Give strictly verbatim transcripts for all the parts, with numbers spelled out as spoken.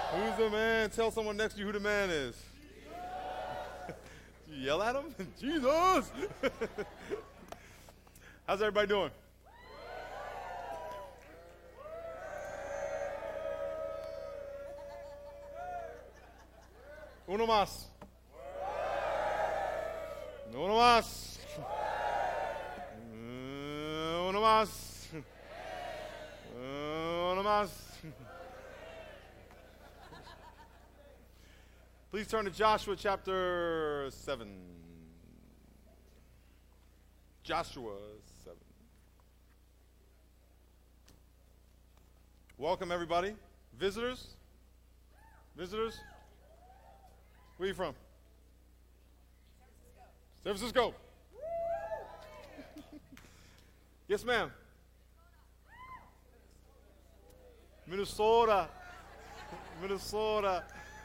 Who's the man? Tell someone next to you who the man is. You yell at him? Jesus! How's everybody doing? Uno más. Uno más. Uno más. Uno más. Please turn to Joshua chapter seven. Joshua seven. Welcome, everybody. Visitors? Visitors? Where are you from? San Francisco. San Francisco. Yes, ma'am. Minnesota. Minnesota.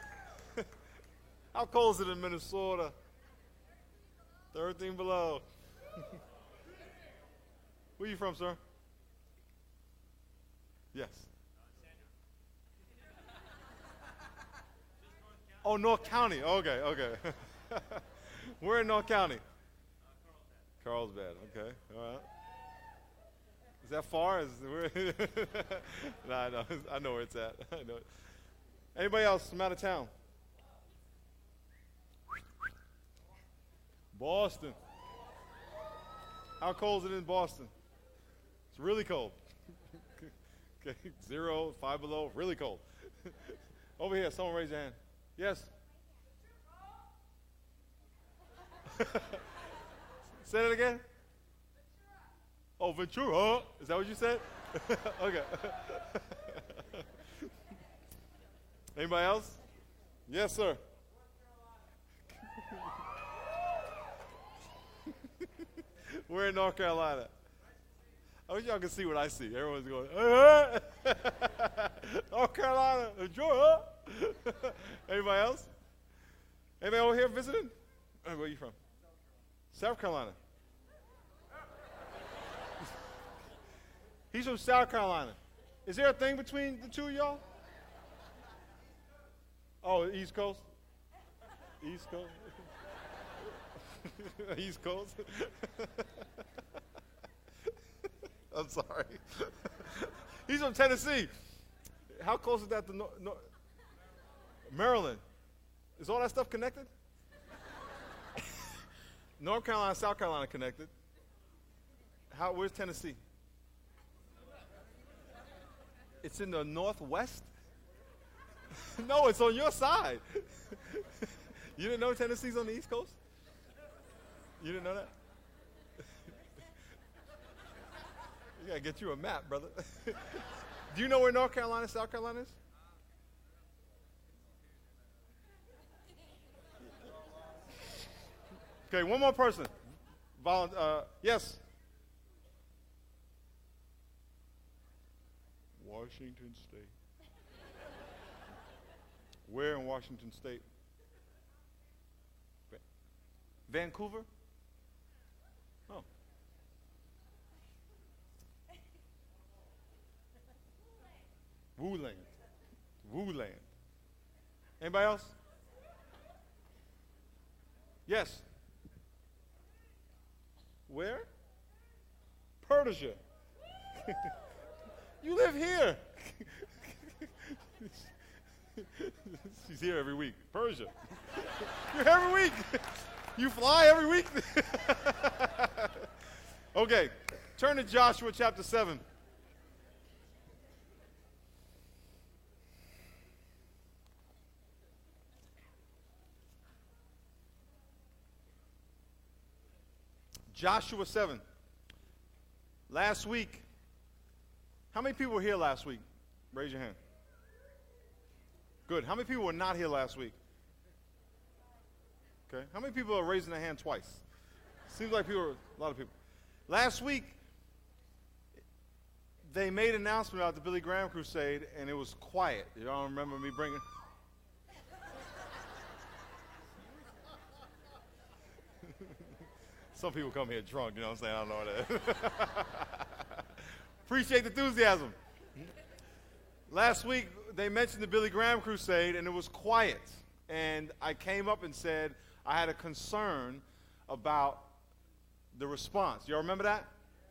How cold is it in Minnesota? thirteen below. Where are you from, sir? Yes. Oh, North County. Okay, okay. We're in North County. Carlsbad. Okay, all right. Is that far? Is where? No, I know. I know where it's at. I know it. Anybody else from out of town? Boston. How cold is it in Boston? It's really cold. Okay, zero, five below, really cold. Over here, someone raise your hand. Yes. Say that again. Oh, Ventura. Is that what you said? Okay. Anybody else? Yes, sir. We're in North Carolina. I wish y'all can see what I see. Everyone's going, hey, hey. North Carolina, Georgia. Anybody else? Anybody over here visiting? Where are you from? South Carolina. He's from South Carolina. Is there a thing between the two of y'all? Oh, East Coast? East Coast? East Coast? I'm sorry. He's from Tennessee. How close is that to no, no, Maryland? Is all that stuff connected? North Carolina, South Carolina connected. How? Where's Tennessee? It's in the northwest? No, it's on your side. You didn't know Tennessee's on the East Coast? You didn't know that? We gotta get you a map, brother. Do you know where North Carolina, South Carolina is? Okay, one more person. Volun- uh, yes. Washington State. Where in Washington State? Va- Vancouver? Oh. Wooland. Wooland. Anybody else? Yes. Where? Persia. You live here. She's here every week. Persia. You're here every week. You fly every week. Okay, turn to Joshua chapter seven. Joshua seven. Last week, how many people were here last week? Raise your hand. Good. How many people were not here last week? Okay. How many people are raising their hand twice? Seems like people, are, a lot of people. Last week, they made an announcement about the Billy Graham Crusade, and it was quiet. You don't remember me bringing... Some people come here drunk, you know what I'm saying? I don't know that. Appreciate the enthusiasm. Last week, they mentioned the Billy Graham crusade, and it was quiet. And I came up and said I had a concern about the response. Y'all remember that?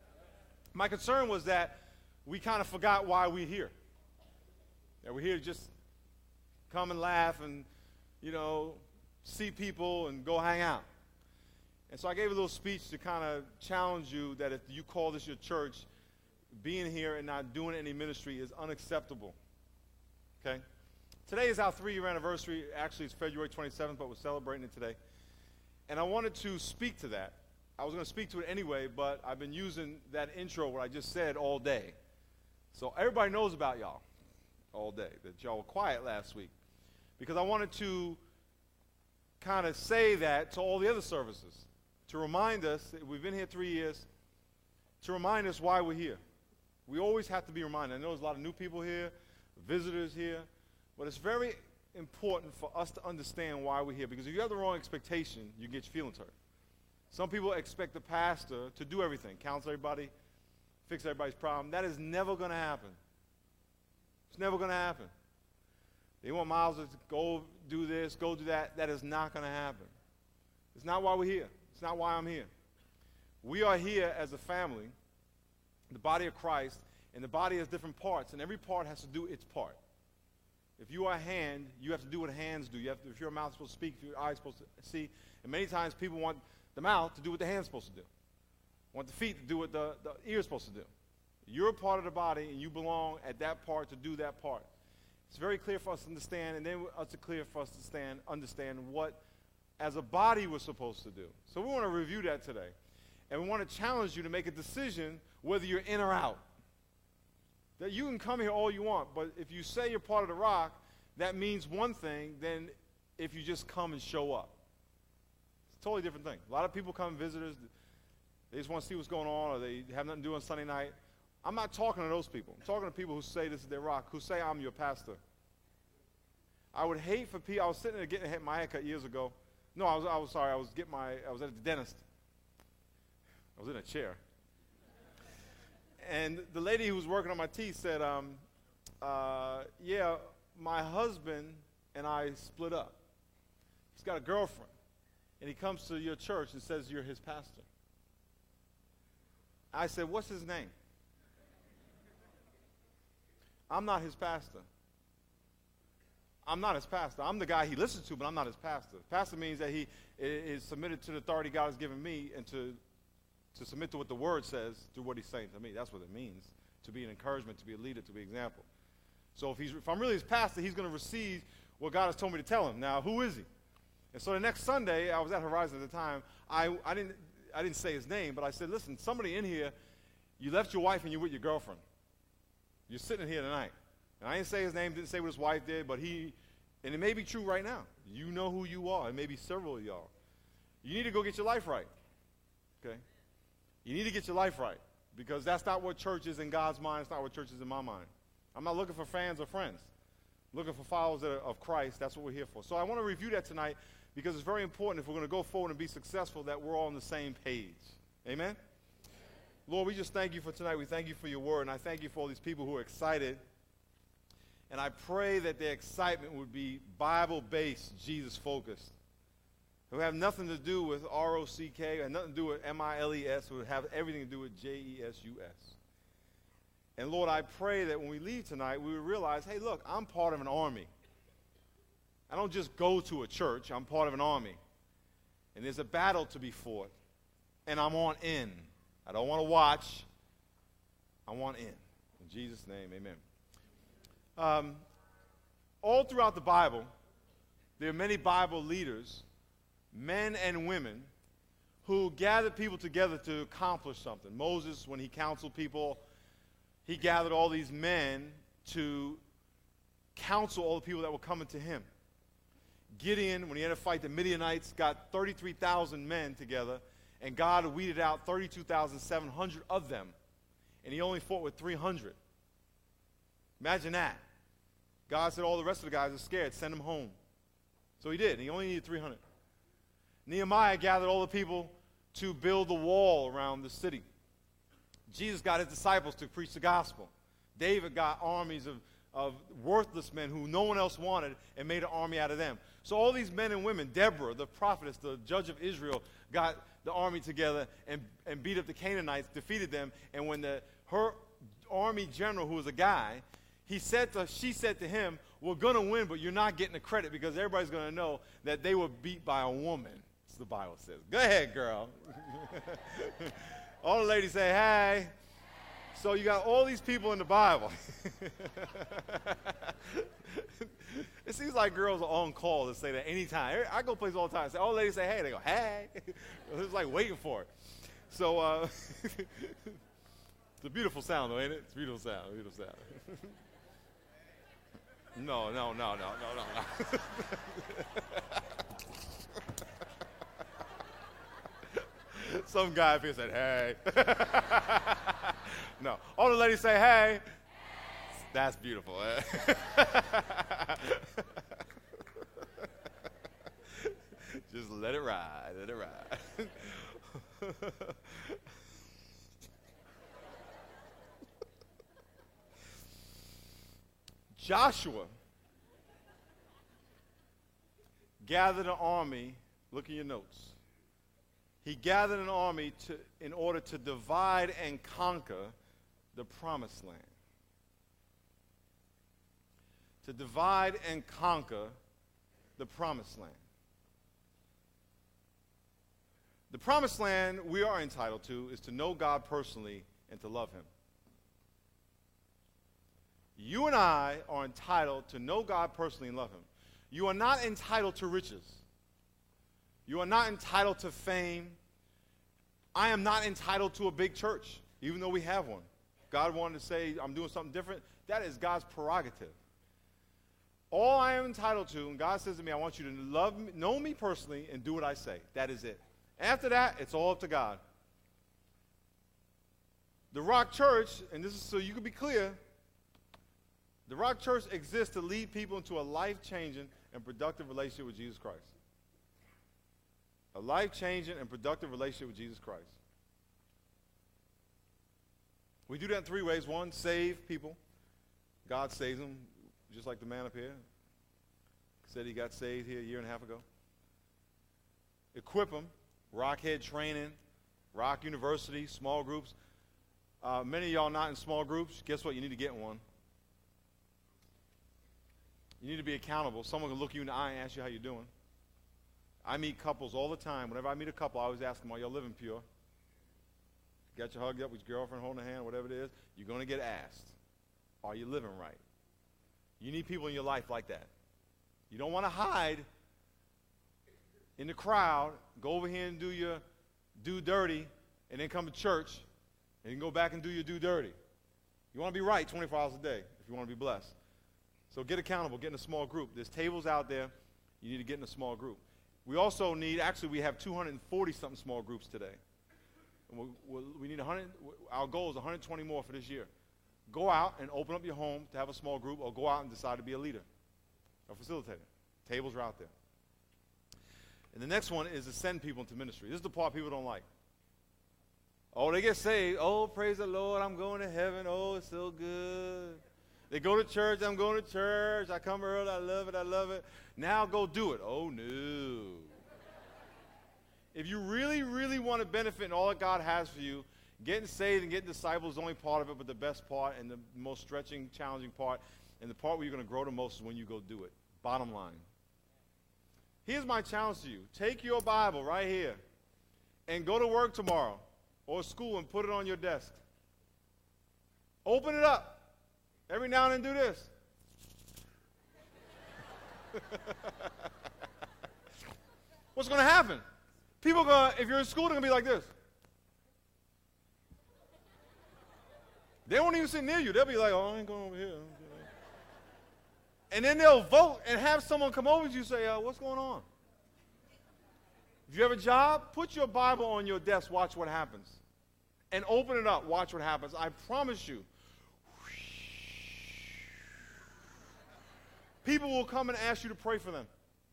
My concern was that we kind of forgot why we're here. That we're here to just come and laugh and, you know, see people and go hang out. And so I gave a little speech to kind of challenge you that if you call this your church, being here and not doing any ministry is unacceptable. Okay? Today is our three-year anniversary. Actually, it's February twenty-seventh, but we're celebrating it today. And I wanted to speak to that. I was going to speak to it anyway, but I've been using that intro, what I just said, all day. So everybody knows about y'all all day, that y'all were quiet last week. Because I wanted to kind of say that to all the other services, to remind us that we've been here three years, to remind us why we're here. We always have to be reminded. I know there's a lot of new people here, visitors here, but it's very important for us to understand why we're here. Because if you have the wrong expectation, you get your feelings hurt. Some people expect the pastor to do everything, counsel everybody, fix everybody's problem. That is never going to happen. It's never going to happen. They want Miles to go do this, go do that. That is not going to happen. It's not why we're here. It's not why I'm here. We are here as a family, the body of Christ, and the body has different parts, and every part has to do its part. If you are a hand, you have to do what hands do. You have to, if your mouth is supposed to speak, if your eye is supposed to see. And many times people want the mouth to do what the hand's supposed to do. Want the feet to do what the, the ear is supposed to do. You're a part of the body, and you belong at that part to do that part. It's very clear for us to understand, and then it's clear for us to stand, understand what, as a body, we're supposed to do. So we want to review that today. And we want to challenge you to make a decision whether you're in or out. That you can come here all you want, but if you say you're part of the rock, that means one thing than if you just come and show up. It's a totally different thing. A lot of people come, visitors, they just want to see what's going on, or they have nothing to do on Sunday night. I'm not talking to those people. I'm talking to people who say this is their rock, who say I'm your pastor. I would hate for people. I was sitting there getting my hair cut years ago. No, I was, I was sorry. I was getting my. I was at the dentist. I was in a chair. And the lady who was working on my teeth said, um, uh, yeah, my husband and I split up. He's got a girlfriend. And he comes to your church and says you're his pastor. I said, what's his name? I'm not his pastor. I'm not his pastor. I'm the guy he listens to, but I'm not his pastor. Pastor means that he is submitted to the authority God has given me and to to submit to what the Word says through what he's saying to me. That's what it means, to be an encouragement, to be a leader, to be an example. So if, he's, if I'm really his pastor, he's going to receive what God has told me to tell him. Now, who is he? And so the next Sunday, I was at Horizon at the time, I, I, didn't, I didn't say his name, but I said, listen, somebody in here, you left your wife and you're with your girlfriend. You're sitting here tonight. And I didn't say his name, didn't say what his wife did, but he, and it may be true right now. You know who you are. It may be several of y'all. You need to go get your life right. Okay? You need to get your life right, because that's not what church is in God's mind. It's not what church is in my mind. I'm not looking for fans or friends. I'm looking for followers of Christ. That's what we're here for. So I want to review that tonight, because it's very important if we're going to go forward and be successful that we're all on the same page. Amen? Lord, we just thank you for tonight. We thank you for your word, and I thank you for all these people who are excited. And I pray that their excitement would be Bible-based, Jesus-focused. Who have nothing to do with R O C K, and nothing to do with M I L E S, who have everything to do with J E S U S. And Lord, I pray that when we leave tonight, we will realize, hey, look, I'm part of an army. I don't just go to a church. I'm part of an army. And there's a battle to be fought. And I'm on in. I don't want to watch. I want in. In Jesus' name, amen. Um, all throughout the Bible, there are many Bible leaders, men and women, who gathered people together to accomplish something. Moses, when he counseled people, he gathered all these men to counsel all the people that were coming to him. Gideon, when he had to fight the Midianites, got thirty-three thousand men together, and God weeded out thirty-two thousand seven hundred of them, and he only fought with three hundred. Imagine that. God said all the rest of the guys are scared, send them home. So he did. He only needed three hundred. Nehemiah gathered all the people to build the wall around the city. Jesus got his disciples to preach the gospel. David got armies of, of worthless men who no one else wanted and made an army out of them. So all these men and women, Deborah, the prophetess, the judge of Israel, got the army together and, and beat up the Canaanites, defeated them. And when the her army general, who was a guy, he said to, she said to him, we're going to win, but you're not getting the credit because everybody's going to know that they were beat by a woman. That's what the Bible says. Go ahead, girl. All the ladies say, hey. So you got all these people in the Bible. It seems like girls are on call to say that anytime. I go places all the time. Say, all the ladies say, hey. They go, hey. It's like waiting for it. So uh, it's a beautiful sound, though, ain't it? It's a beautiful sound. Beautiful sound. No, no, no, no, no, no, no. Some guy up here said, hey. No. All the ladies say, hey. That's beautiful. Just let it ride. Let it ride. Joshua gathered an army. Look at your notes. He gathered an army to, in order to divide and conquer the promised land. To divide and conquer the promised land. The promised land we are entitled to is to know God personally and to love him. You and I are entitled to know God personally and love him. You are not entitled to riches. You are not entitled to fame. I am not entitled to a big church, even though we have one. God wanted to say, I'm doing something different. That is God's prerogative. All I am entitled to, and God says to me, I want you to love me, know me personally, and do what I say. That is it. After that, it's all up to God. The Rock Church, and this is so you can be clear, the Rock Church exists to lead people into a life-changing and productive relationship with Jesus Christ. A life-changing and productive relationship with Jesus Christ. We do that in three ways. One, save people. God saves them, just like the man up here said he got saved here a year and a half ago. Equip them. Rockhead training, Rock University, small groups. Uh, many of y'all not in small groups. Guess what? You need to get in one. You need to be accountable. Someone can look you in the eye and ask you how you're doing. I meet couples all the time. Whenever I meet a couple, I always ask them, are y'all living pure? Got you hugged up with your girlfriend holding a hand, whatever it is. You're going to get asked, are you living right? You need people in your life like that. You don't want to hide in the crowd, go over here and do your do dirty, and then come to church, and then go back and do your do dirty. You want to be right twenty-four hours a day if you want to be blessed. So get accountable, get in a small group. There's tables out there. You need to get in a small group. We also need, actually we have two hundred forty something small groups today. And we we'll, we need one hundred, our goal is one hundred twenty more for this year. Go out and open up your home to have a small group, or go out and decide to be a leader, a facilitator. Tables are out there. And the next one is to send people into ministry. This is the part people don't like. Oh, they get saved. Oh, praise the Lord, I'm going to heaven. Oh, it's so good. They go to church. I'm going to church. I come early. I love it. I love it. Now go do it. Oh, no. If you really, really want to benefit in all that God has for you, getting saved and getting disciples is only part of it, but the best part and the most stretching, challenging part, and the part where you're going to grow the most is when you go do it. Bottom line. Here's my challenge to you. Take your Bible right here and go to work tomorrow or school and put it on your desk. Open it up. Every now and then do this. What's going to happen? People are going to, if you're in school, they're going to be like this. They won't even sit near you. They'll be like, oh, I ain't going over here. And then they'll vote and have someone come over to you and say, uh, what's going on? If you have a job, put your Bible on your desk, watch what happens. And open it up, watch what happens. I promise you, people will come and ask you to pray for them.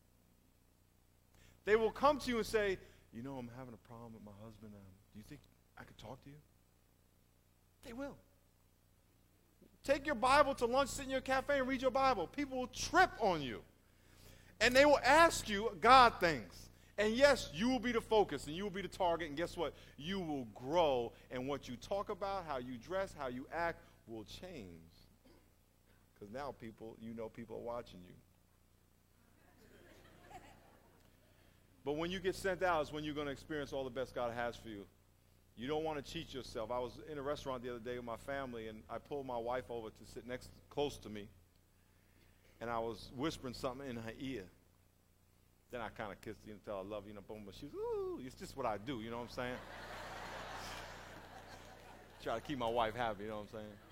They will come to you and say, you know, I'm having a problem with my husband. Um, do you think I could talk to you? They will. Take your Bible to lunch, sit in your cafe, and read your Bible. People will trip on you. And they will ask you God things. And yes, you will be the focus, and you will be the target, and guess what? You will grow, and what you talk about, how you dress, how you act will change. Because now people, you know people are watching you. But when you get sent out is when you're going to experience all the best God has for you. You don't want to cheat yourself. I was in a restaurant the other day with my family, and I pulled my wife over to sit next, close to me, and I was whispering something in her ear. Then I kind of kissed her and tell her I love you, you know, boom, but she was, ooh, it's just what I do, you know what I'm saying? Try to keep my wife happy, you know what I'm saying?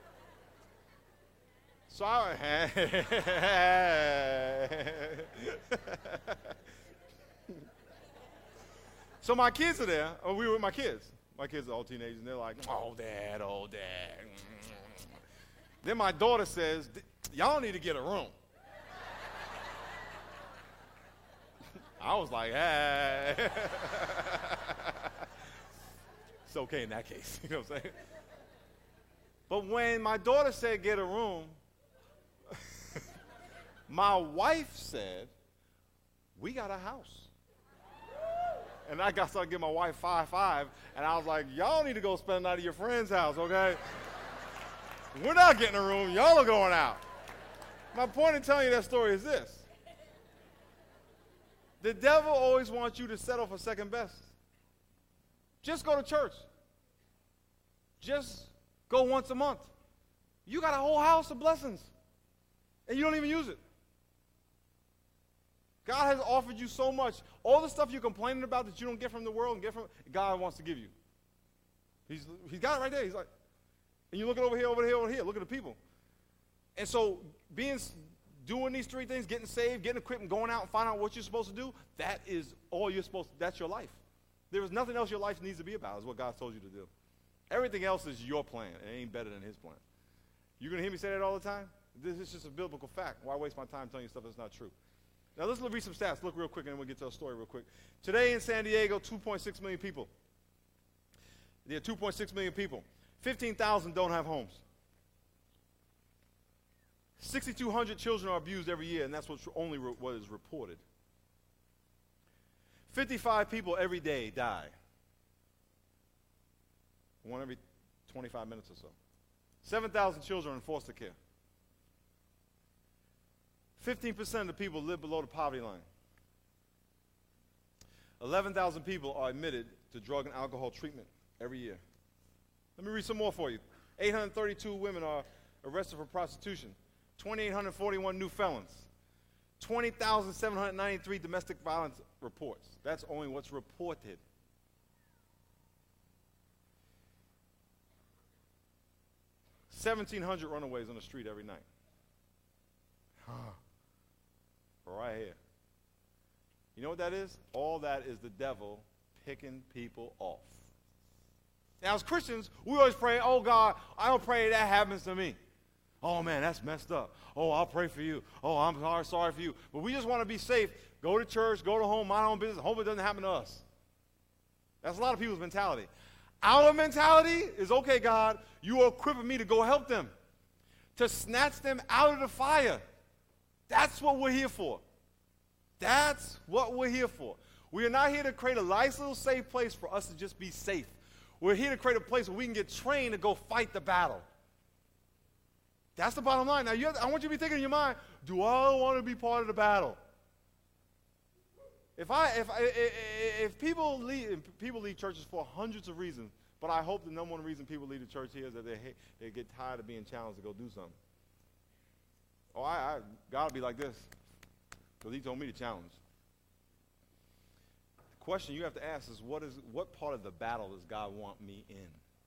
So I, so my kids are there, or we were with my kids. My kids are all teenagers, and they're like, oh, Dad, oh, Dad. Then my daughter says, y'all need to get a room. I was like, hey. It's okay in that case, you know what I'm saying? But when my daughter said get a room, my wife said, we got a house. And I got started giving my wife five five, and I was like, y'all need to go spend the night at your friend's house, okay? We're not getting a room. Y'all are going out. My point in telling you that story is this. The devil always wants you to settle for second best. Just go to church. Just go once a month. You got a whole house of blessings, and you don't even use it. God has offered you so much. All the stuff you're complaining about that you don't get from the world and get from God wants to give you. He's, he's got it right there. He's like, and you look at over here, over here, over here. Look at the people. And so being, doing these three things, getting saved, getting equipped, and going out and finding out what you're supposed to do, that is all you're supposed to, that's your life. There is nothing else your life needs to be about is what God told you to do. Everything else is your plan, and it ain't better than his plan. You're going to hear me say that all the time? This is just a biblical fact. Why waste my time telling you stuff that's not true? Now let's read some stats. Look real quick, and then we'll get to our story real quick. Today in San Diego, two point six million people. There are two point six million people. fifteen thousand don't have homes. six thousand two hundred children are abused every year, and that's what's only re- what is reported. fifty-five people every day die. One every twenty-five minutes or so. seven thousand children in foster care. fifteen percent of the people live below the poverty line. eleven thousand people are admitted to drug and alcohol treatment every year. Let me read some more for you. eight hundred thirty-two women are arrested for prostitution. two thousand eight hundred forty-one new felons. twenty thousand seven hundred ninety-three domestic violence reports. That's only what's reported. seventeen hundred runaways on the street every night. Right here. You know what that is? All that is the devil picking people off. Now, as Christians, we always pray, oh, God, I don't pray that happens to me. Oh, man, that's messed up. Oh, I'll pray for you. Oh, I'm sorry, sorry for you. But we just want to be safe. Go to church, go to home, mind our own business. Hope it doesn't happen to us. That's a lot of people's mentality. Our mentality is, okay, God, you are equipping me to go help them, to snatch them out of the fire. That's what we're here for. That's what we're here for. We are not here to create a nice little safe place for us to just be safe. We're here to create a place where we can get trained to go fight the battle. That's the bottom line. Now, you have to, I want you to be thinking in your mind, do I want to be part of the battle? If I, if I, if people leave, people leave churches for hundreds of reasons, but I hope the number one reason people leave the church here is that they hate, they get tired of being challenged to go do something. Oh, I, I got to be like this, because he told me to challenge. The question you have to ask is, what is what part of the battle does God want me in?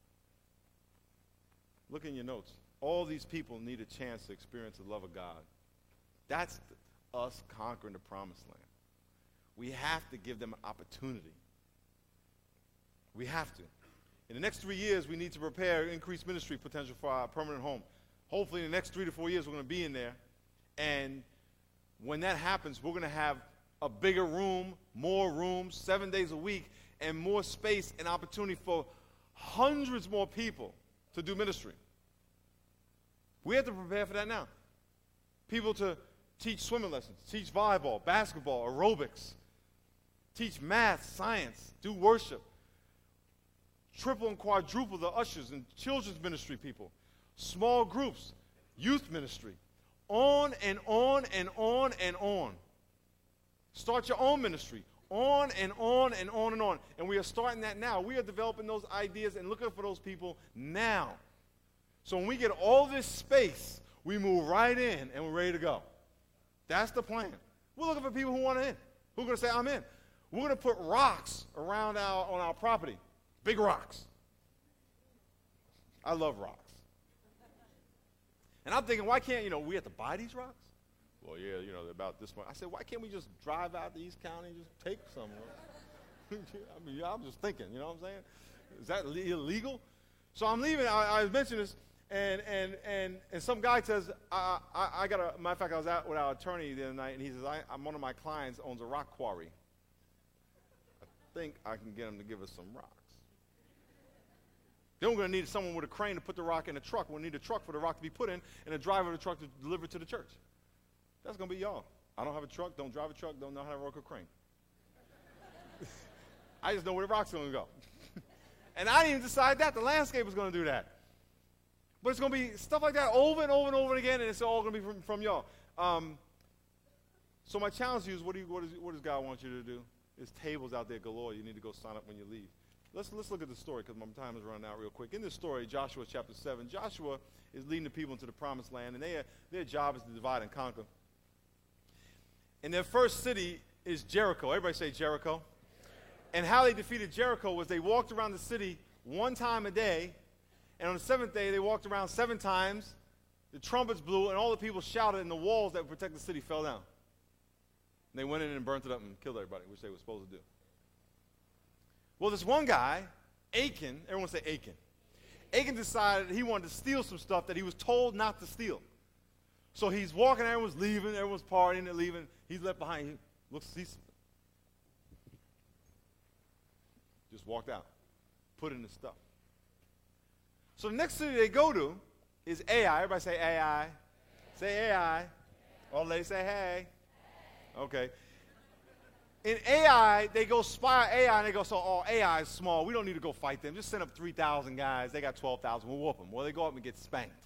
Look in your notes. All these people need a chance to experience the love of God. That's the, us conquering the promised land. We have to give them an opportunity. We have to. In the next three years, we need to prepare increased ministry potential for our permanent home. Hopefully, in the next three to four years, we're going to be in there. And when that happens, we're going to have a bigger room, more rooms, seven days a week, and more space and opportunity for hundreds more people to do ministry. We have to prepare for that now. People to teach swimming lessons, teach volleyball, basketball, aerobics, teach math, science, do worship. Triple and quadruple the ushers and children's ministry people, small groups, youth ministry, on and on and on and on. Start your own ministry, on and on and on and on. And we are starting that now. We are developing those ideas and looking for those people now. So when we get all this space, we move right in and we're ready to go. That's the plan. We're looking for people who want to in, who are going to say, I'm in. We're going to put rocks around our, on our property, big rocks. I love rocks. And I'm thinking, why can't, you know, we have to buy these rocks? Well, yeah, you know, they're about this much. I said, why can't we just drive out to East County and just take some? I mean, I'm just thinking, you know what I'm saying? Is that illegal? So I'm leaving. I, I mentioned this, and and and and some guy says, I, I, I got a, matter of fact, I was out with our attorney the other night, and he says, I, I'm one of my clients owns a rock quarry. I think I can get him to give us some rocks. Then we're going to need someone with a crane to put the rock in a truck. We'll need a truck for the rock to be put in, and a driver of the truck to deliver it to the church. That's going to be y'all. I don't have a truck, don't drive a truck, don't know how to work a crane. I just know where the rock's going to go. And I didn't even decide that. The landscape was going to do that. But it's going to be stuff like that over and over and over again, and it's all going to be from, from y'all. Um, so my challenge to you is, what, do you, what, is, what does God want you to do? There's tables out there galore. You need to go sign up when you leave. Let's, let's look at the story, because my time is running out real quick. In this story, Joshua chapter seven, Joshua is leading the people into the promised land, and they, their job is to divide and conquer. And their first city is Jericho. Everybody say Jericho. And how they defeated Jericho was they walked around the city one time a day, and on the seventh day they walked around seven times, the trumpets blew, and all the people shouted, and the walls that would protect the city fell down. And they went in and burnt it up and killed everybody, which they were supposed to do. Well, this one guy, Achan, everyone say Achan. Achan decided he wanted to steal some stuff that he was told not to steal. So he's walking, everyone's leaving, everyone's partying, they're leaving. He's left behind. He looks, sees, just walked out, put in his stuff. So the next city they go to is Ai. Everybody say Ai. Say Ai. All the ladies say hey. Okay. In Ai, they go spy Ai, and they go, so, oh, Ai is small. We don't need to go fight them. Just send up three thousand guys. They got twelve thousand. We'll whoop them. Well, they go up and get spanked.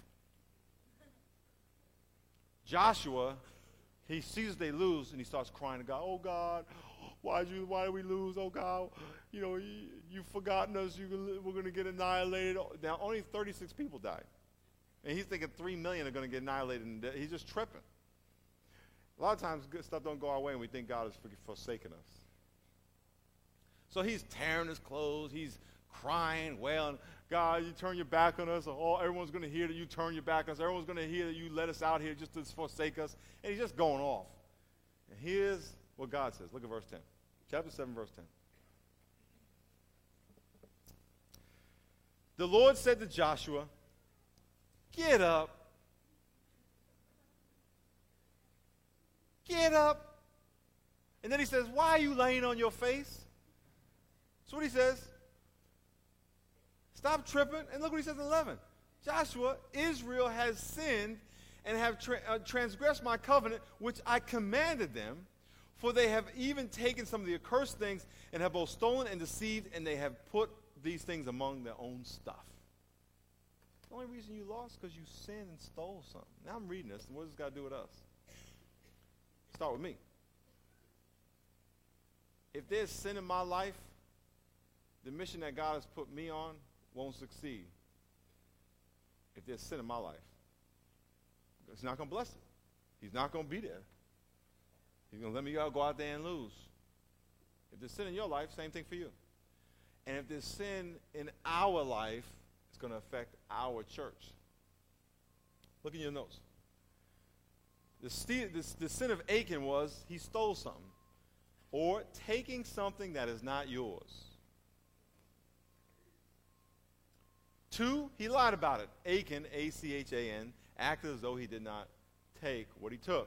Joshua, he sees they lose, and he starts crying to God, oh, God, why'd you, why did we lose? Oh, God, you know, you, you've forgotten us. You, we're going to get annihilated. Now, only thirty-six people died. And he's thinking three million are going to get annihilated. And he's just tripping. A lot of times, good stuff don't go our way, and we think God has forsaken us. So he's tearing his clothes. He's crying, wailing, God, you turn your back on us. Oh, everyone's going to hear that you turn your back on us. Everyone's going to hear that you let us out here just to forsake us. And he's just going off. And here's what God says. Look at verse ten. Chapter seven, verse ten. The Lord said to Joshua, get up. Get up. And then he says, why are you laying on your face? That's what he says. Stop tripping. And look what he says in eleven. Joshua, Israel has sinned and have tra- uh, transgressed my covenant, which I commanded them, for they have even taken some of the accursed things and have both stolen and deceived, and they have put these things among their own stuff. The only reason you lost is because you sinned and stole something. Now I'm reading this, and what does this got to do with us? Start with me. If there's sin in my life, the mission that God has put me on won't succeed. If there's sin in my life, He's not going to bless it. He's not going to be there. He's going to let me go out there and lose. If there's sin in your life, same thing for you. And if there's sin in our life, it's going to affect our church. Look in your notes. The, st- the, the sin of Achan was he stole something, or taking something that is not yours. Two, he lied about it. Achan, A C H A N, acted as though he did not take what he took.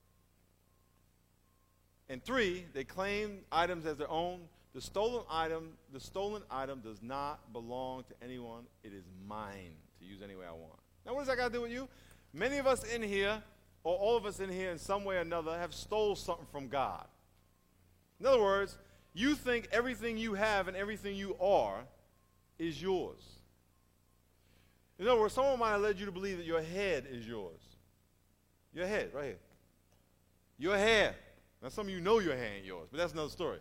And three, they claimed items as their own. The stolen item, the stolen item does not belong to anyone. It is mine to use any way I want. Now, what does that got to do with you? Many of us in here, or all of us in here in some way or another, have stole something from God. In other words, you think everything you have and everything you are is yours. In other words, someone might have led you to believe that your head is yours. Your head, right here. Your hair. Now, some of you know your hair ain't yours, but that's another story.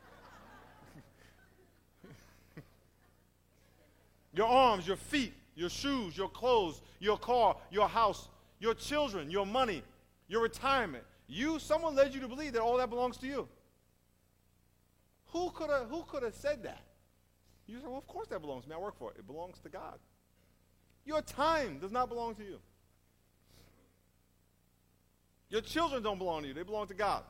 Your arms, your feet, your shoes, your clothes, your car, your house, your children, your money, your retirement. You, someone led you to believe that all that belongs to you. Who could have who could have said that? You say, well, of course that belongs to me. I work for it. It belongs to God. Your time does not belong to you. Your children don't belong to you. They belong to God.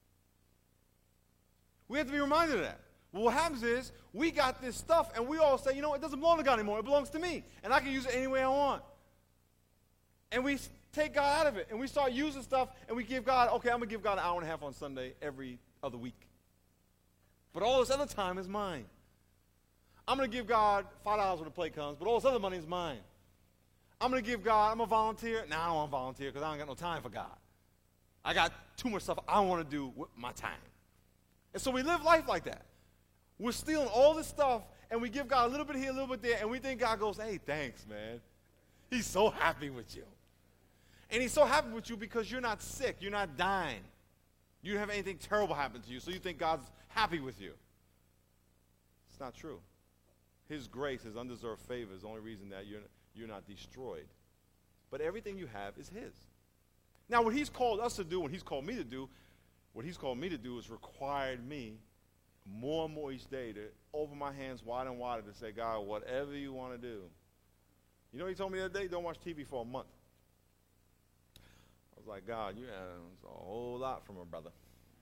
We have to be reminded of that. Well, what happens is we got this stuff and we all say, you know, it doesn't belong to God anymore. It belongs to me. And I can use it any way I want. And we take God out of it. And we start using stuff and we give God, okay, I'm going to give God an hour and a half on Sunday every other week. But all this other time is mine. I'm going to give God five dollars when the plate comes, but all this other money is mine. I'm going to give God, I'm a volunteer. Now I don't want to volunteer because I don't got no time for God. I got too much stuff I want to do with my time. And so we live life like that. We're stealing all this stuff, and we give God a little bit here, a little bit there, and we think God goes, hey, thanks, man. He's so happy with you. And he's so happy with you because you're not sick. You're not dying. You don't have anything terrible happen to you, so you think God's happy with you. It's not true. His grace, his undeserved favor is the only reason that you're, you're not destroyed. But everything you have is his. Now, what he's called us to do, what he's called me to do, what he's called me to do is required me more and more each day to open my hands wide and wider to say, God, whatever you want to do. You know what he told me the other day? Don't watch T V for a month. I was like, God, you have a whole lot from a brother.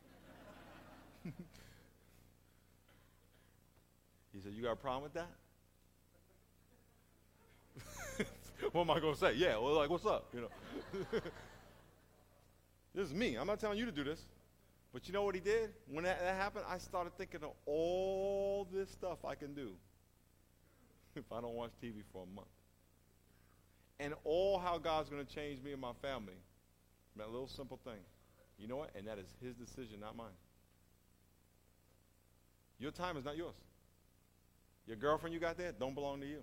He said, you got a problem with that? What am I going to say? Yeah, well, like, what's up? You know. This is me. I'm not telling you to do this. But you know what he did? When that, that happened, I started thinking of all this stuff I can do if I don't watch T V for a month. And all how God's going to change me and my family. That little simple thing. You know what? And that is his decision, not mine. Your time is not yours. Your girlfriend you got there don't belong to you.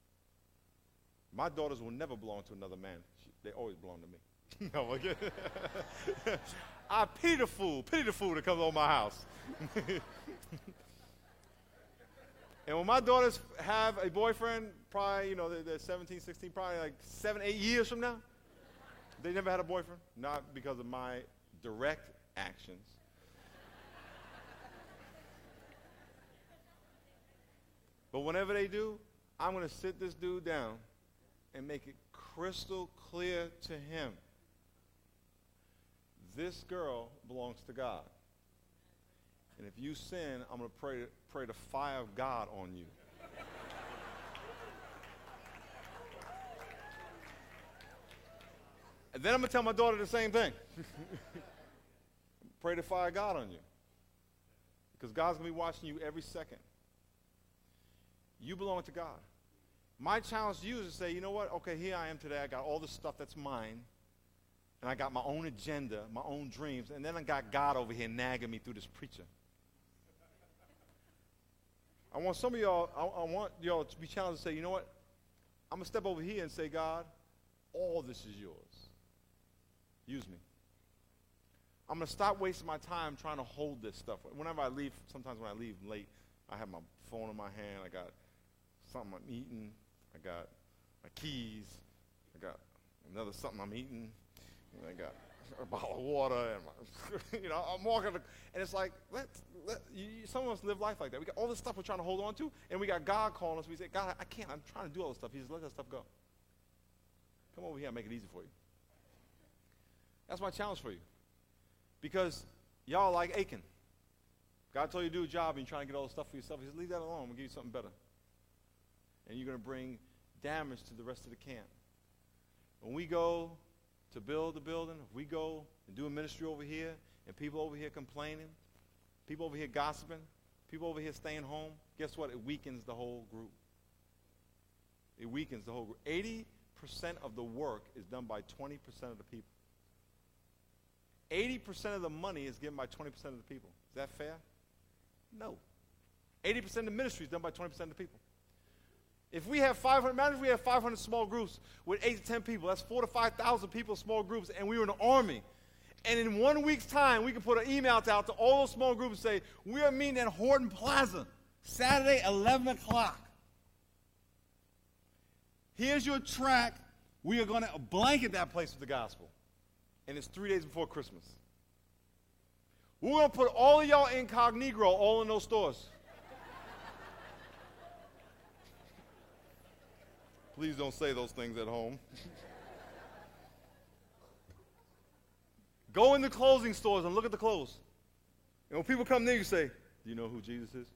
My daughters will never belong to another man. She, they always belong to me. No, okay. I pity the fool, pity the fool that comes on my house. And when my daughters have a boyfriend, probably, you know, they're, they're seventeen, sixteen, probably like seven, eight years from now, they never had a boyfriend, not because of my direct actions. But whenever they do, I'm going to sit this dude down and make it crystal clear to him. This girl belongs to God. And if you sin, I'm going to pray, pray the fire of God on you. And then I'm going to tell my daughter the same thing. Pray the fire of God on you. Because God's going to be watching you every second. You belong to God. My challenge to you is to say, you know what? Okay, here I am today. I got all this stuff that's mine. And I got my own agenda, my own dreams. And then I got God over here nagging me through this preacher. I want some of y'all, I, I want y'all to be challenged to say, you know what? I'm going to step over here and say, God, all this is yours. Use me. I'm going to stop wasting my time trying to hold this stuff. Whenever I leave, sometimes when I leave late, I have my phone in my hand. I got something I'm eating. I got my keys. I got another something I'm eating. And I got a bottle of water. And my, you know, I'm walking, and it's like, let, let you, some of us live life like that. We got all this stuff we're trying to hold on to, and we got God calling us. We say, God, I can't. I'm trying to do all this stuff. He says, let that stuff go. Come over here and make it easy for you. That's my challenge for you. Because y'all like Achan. God told you to do a job and you're trying to get all the stuff for yourself. He said, leave that alone. I'm going to give you something better. And you're going to bring damage to the rest of the camp. When we go to build the building, if we go and do a ministry over here, and people over here complaining, people over here gossiping, people over here staying home, guess what? It weakens the whole group. It weakens the whole group. eighty percent of the work is done by twenty percent of the people. eighty percent of the money is given by twenty percent of the people. Is that fair? No. eighty percent of the ministry is done by twenty percent of the people. If we have five hundred, imagine if we have five hundred small groups with eight to ten people. That's four to five thousand people, small groups, and we were in the army. And in one week's time, we can put an email out to all those small groups and say, we are meeting at Horton Plaza, Saturday, eleven o'clock. Here's your tract. We are going to blanket that place with the gospel. And it's three days before Christmas. We're going to put all of y'all incognito all in those stores. Please don't say those things at home. Go in the clothing stores and look at the clothes. And when people come near you, say, do you know who Jesus is?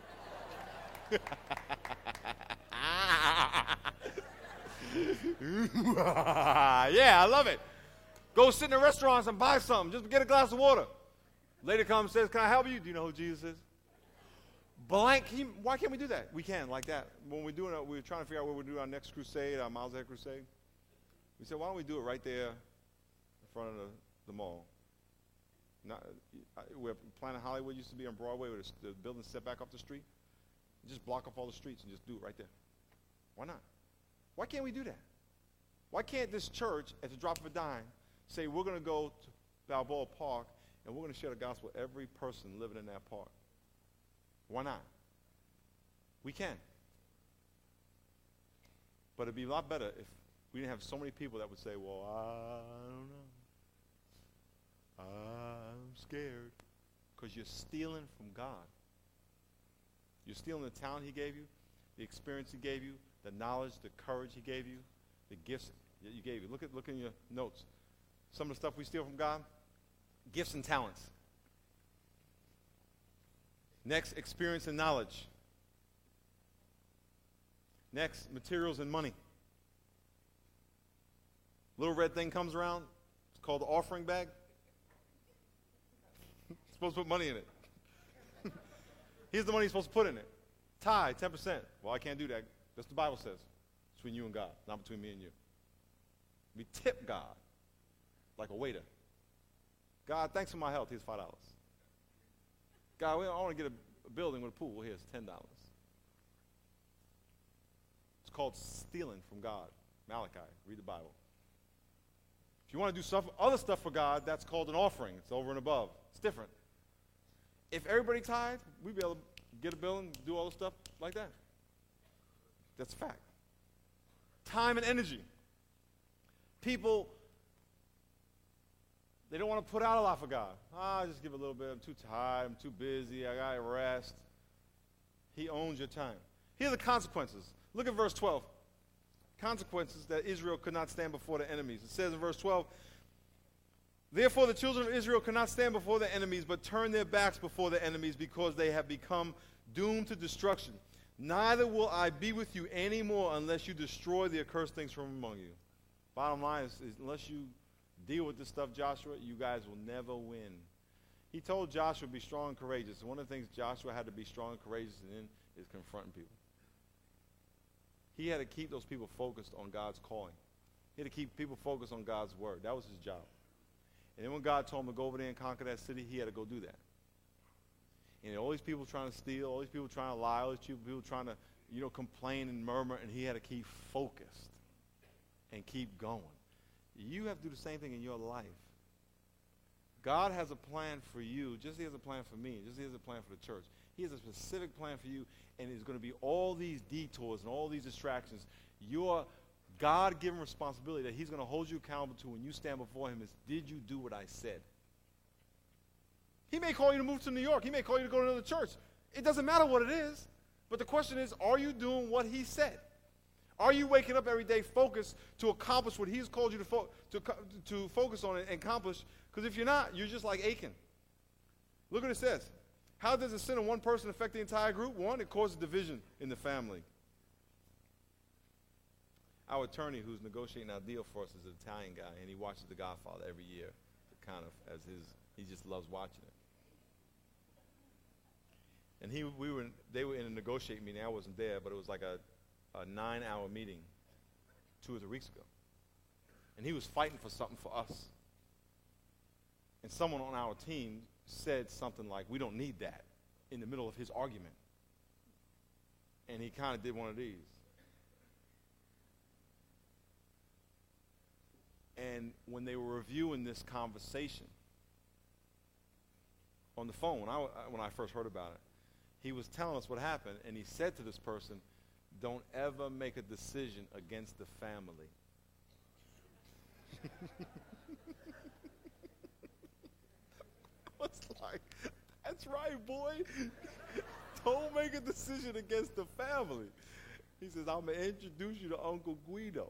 Yeah, I love it. Go sit in the restaurants and buy something. Just get a glass of water. Later comes and says, can I help you? Do you know who Jesus is? Blank. He, why can't we do that? We can, like that. When we're doing it, we're trying to figure out where we're doing our next crusade, our Miles Ahead Crusade. We said, why don't we do it right there in front of the, the mall? Not, uh, where Planet Hollywood used to be on Broadway, where the, the building set back up the street. Just block off all the streets and just do it right there. Why not? Why can't we do that? Why can't this church, at the drop of a dime, say we're going to go to Balboa Park and we're going to share the gospel with every person living in that park? Why not? We can. But it'd be a lot better if we didn't have so many people that would say, well, I don't know. I'm scared. Because you're stealing from God. You're stealing the talent he gave you, the experience he gave you, the knowledge, the courage he gave you, the gifts that you gave you. Look at look in your notes. Some of the stuff we steal from God, gifts and talents. Next, experience and knowledge. Next, materials and money. Little red thing comes around. It's called the offering bag. It's supposed to put money in it. Here's the money you're supposed to put in it. Tithe, ten percent. Well, I can't do that. That's what the Bible says. It's between you and God, not between me and you. We tip God like a waiter. God, thanks for my health. Here's five dollars. God, I want to get a, a building with a pool. Well, here's ten dollars. It's called stealing from God. Malachi, read the Bible. If you want to do stuff, other stuff for God, that's called an offering. It's over and above. It's different. If everybody tithed, we'd be able to get a building, do all the stuff like that. That's a fact. Time and energy. People, they don't want to put out a lot for God. Ah, I just give a little bit. I'm too tired. I'm too busy. I got to rest. He owns your time. Here are the consequences. Look at verse twelve. Consequences that Israel could not stand before the enemies. It says in verse twelve, therefore the children of Israel could not stand before the enemies, but turned their backs before the enemies because they have become doomed to destruction. Neither will I be with you anymore unless you destroy the accursed things from among you. Bottom line is, is unless you deal with this stuff, Joshua, you guys will never win. He told Joshua to be strong and courageous. And one of the things Joshua had to be strong and courageous in is confronting people. He had to keep those people focused on God's calling. He had to keep people focused on God's word. That was his job. And then when God told him to go over there and conquer that city, he had to go do that. And all these people trying to steal, all these people trying to lie, all these people trying to, you know, complain and murmur, and he had to keep focused and keep going. You have to do the same thing in your life. God has a plan for you, just as he has a plan for me, just as he has a plan for the church. He has a specific plan for you, and it's going to be all these detours and all these distractions. Your God-given responsibility that he's going to hold you accountable to when you stand before him is, did you do what I said? He may call you to move to New York. He may call you to go to another church. It doesn't matter what it is. But the question is, are you doing what he said? Are you waking up every day focused to accomplish what he's called you to, fo- to, to focus on and accomplish? Because if you're not, you're just like Achan. Look what it says. How does the sin of one person affect the entire group? One, it causes division in the family. Our attorney who's negotiating our deal for us is an Italian guy, and he watches The Godfather every year, kind of as his, he just loves watching it. And he, we were, they were in a negotiating meeting. I wasn't there, but it was like a, a nine-hour meeting. two or three weeks ago. And he was fighting for something for us. And someone on our team said something like, we don't need that, in the middle of his argument. And he kind of did one of these. And when they were reviewing this conversation on the phone, when I, when I first heard about it, he was telling us what happened, and he said to this person, don't ever make a decision against the family. I was like, that's right, boy. Don't make a decision against the family. He says, I'm going to introduce you to Uncle Guido.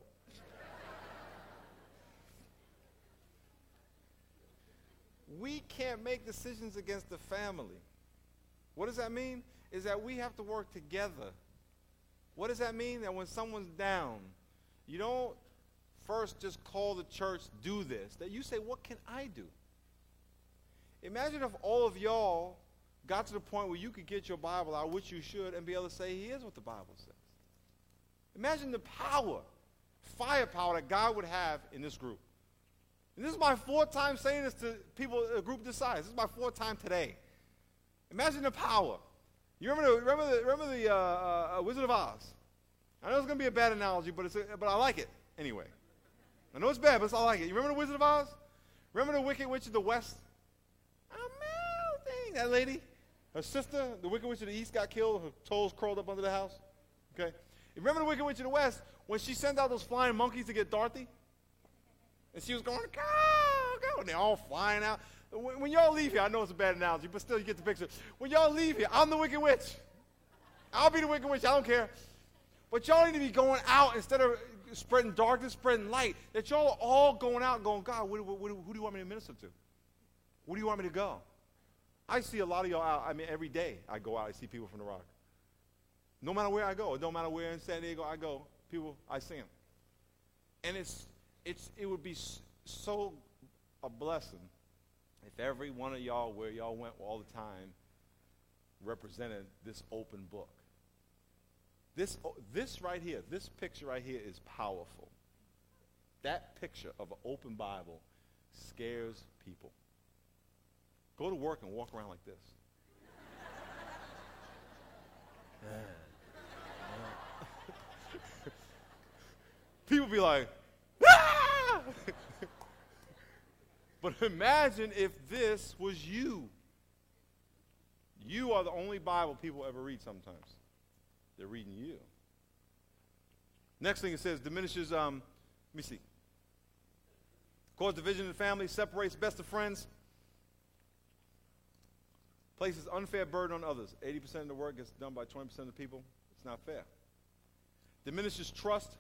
We can't make decisions against the family. What does that mean? Is that we have to work together. What does that mean? That when someone's down, you don't first just call the church, do this. That you say, what can I do? Imagine if all of y'all got to the point where you could get your Bible out, which you should, and be able to say, here's what the Bible says. Imagine the power, firepower that God would have in this group. And this is my fourth time saying this to people, a group this size. This is my fourth time today. Imagine the power. You remember the, remember the, remember the uh, uh, Wizard of Oz? I know it's going to be a bad analogy, but, it's a, but I like it anyway. I know it's bad, but I like it. You remember the Wizard of Oz? Remember the Wicked Witch of the West? I'm melting. That lady, her sister, the Wicked Witch of the East, got killed. Her toes curled up under the house. Okay. You remember the Wicked Witch of the West when she sent out those flying monkeys to get Dorothy? And she was going, go, go, and they're all flying out. When, when y'all leave here, I know it's a bad analogy, but still you get the picture. When y'all leave here, I'm the Wicked Witch. I'll be the Wicked Witch, I don't care. But y'all need to be going out instead of spreading darkness, spreading light. That y'all are all going out and going, God, what, what, what, who do you want me to minister to? Where do you want me to go? I see a lot of y'all out. I mean, every day I go out, I see people from the Rock. No matter where I go, it don't matter where in San Diego I go, people, I see them. And it's, it's, it would be so a blessing if every one of y'all, where y'all went all the time, represented this open book. This, this right here, this picture right here is powerful. That picture of an open Bible scares people. Go to work and walk around like this. People be like, ah! But imagine if this was you. You are the only Bible people ever read sometimes. They're reading you. Next thing it says, diminishes, um, let me see. Cause division in the family, separates best of friends, places unfair burden on others. eighty percent of the work gets done by twenty percent of the people. It's not fair. Diminishes trust.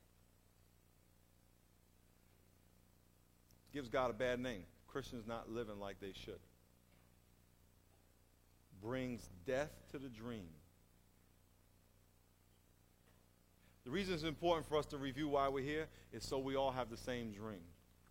Gives God a bad name. Christians not living like they should. Brings death to the dream. The reason it's important for us to review why we're here is so we all have the same dream.